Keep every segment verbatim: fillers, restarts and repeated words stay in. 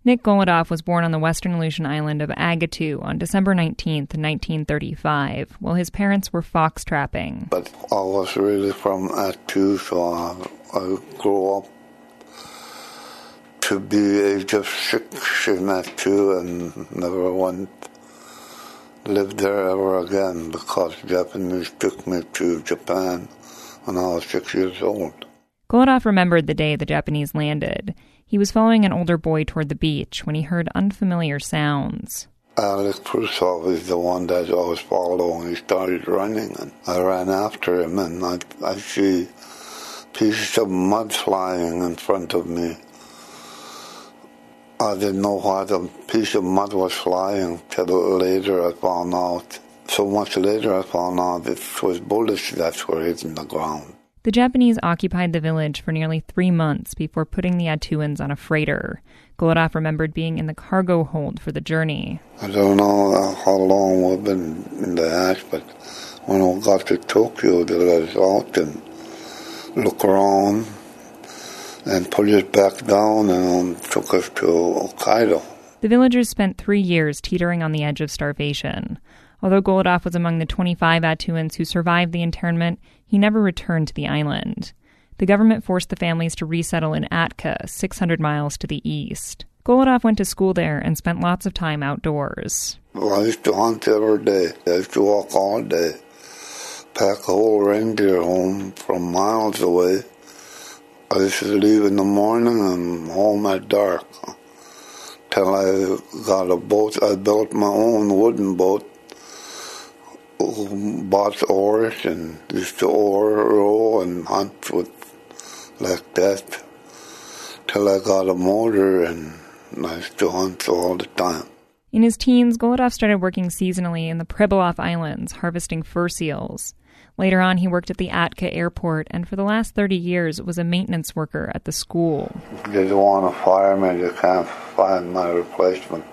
Nick Golodoff was born on the western Aleutian island of Agatu on December nineteenth, nineteen thirty-five, while his parents were fox trapping. But I was really from Agatu, so I, I grew up to be age of six in Agatu and never went, lived there ever again because Japanese took me to Japan when I was six years old. Golodoff remembered the day the Japanese landed. He was following an older boy toward the beach when he heard unfamiliar sounds. Alex Prusov is the one that I was following. He started running, and I ran after him, and I, I see pieces of mud flying in front of me. I didn't know why the piece of mud was flying till later I found out. So much later I found out it was bullets that were hitting the ground. The Japanese occupied the village for nearly three months before putting the Atuans on a freighter. Golodoff remembered being in the cargo hold for the journey. I don't know how long we've been in the ash, but when we got to Tokyo, they let us out and look around and put us back down and took us to Hokkaido. The villagers spent three years teetering on the edge of starvation. Although Golodoff was among the twenty-five Atuans who survived the internment, he never returned to the island. The government forced the families to resettle in Atka, six hundred miles to the east. Golodoff went to school there and spent lots of time outdoors. Well, I used to hunt every day. I used to walk all day, pack a whole reindeer home from miles away. I used to leave in the morning and home at dark. Till I got a boat. I built my own wooden boat. Bought oars and used to oar, row, and hunt with like that till I got a motor and I used to hunt all the time. In his teens, Golodoff started working seasonally in the Pribilof Islands, harvesting fur seals. Later on, he worked at the Atka airport and for the last thirty years was a maintenance worker at the school. If they don't want to fire me, they can't find my replacement.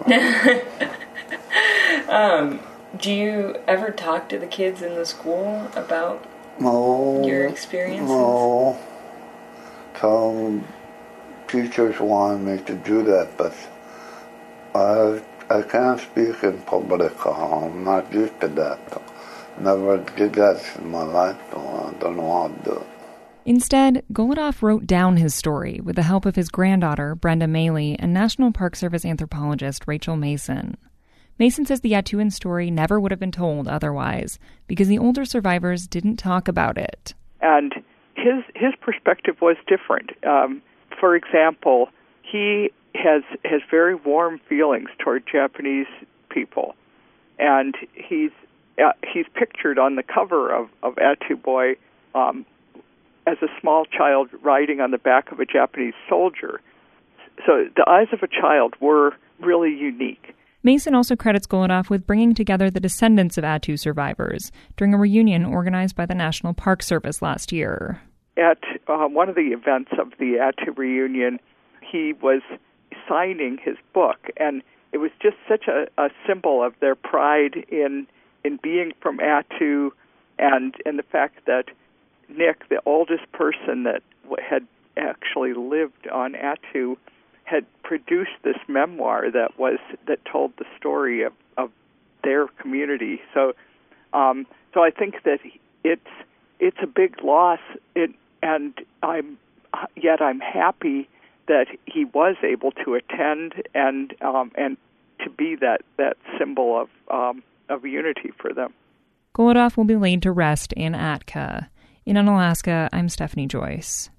um... Do you ever talk to the kids in the school about no, your experiences? No. Some teachers want me to do that, but I I can't speak in public. I'm not used to that. Never did that in my life, so I don't know how to do it. Instead, Golodoff wrote down his story with the help of his granddaughter, Brenda Maley, and National Park Service anthropologist Rachel Mason. Mason says the Atuan story never would have been told otherwise because the older survivors didn't talk about it. And his his perspective was different. Um, for example, he has has very warm feelings toward Japanese people, and he's uh, he's pictured on the cover of of Atu Boy um, as a small child riding on the back of a Japanese soldier. So the eyes of a child were really unique. Mason also credits Golodoff with bringing together the descendants of Atu survivors during a reunion organized by the National Park Service last year. At uh, one of the events of the Atu reunion, he was signing his book, and it was just such a, a symbol of their pride in in being from Atu, and, and the fact that Nick, the oldest person that had actually lived on Atu, had produced this memoir that was that told the story of, of their community. So, um, so I think that it's it's a big loss. It, and I'm yet I'm happy that he was able to attend and um, and to be that, that symbol of um, of unity for them. Golodoff will be laid to rest in Atka. In Unalaska, I'm Stephanie Joyce.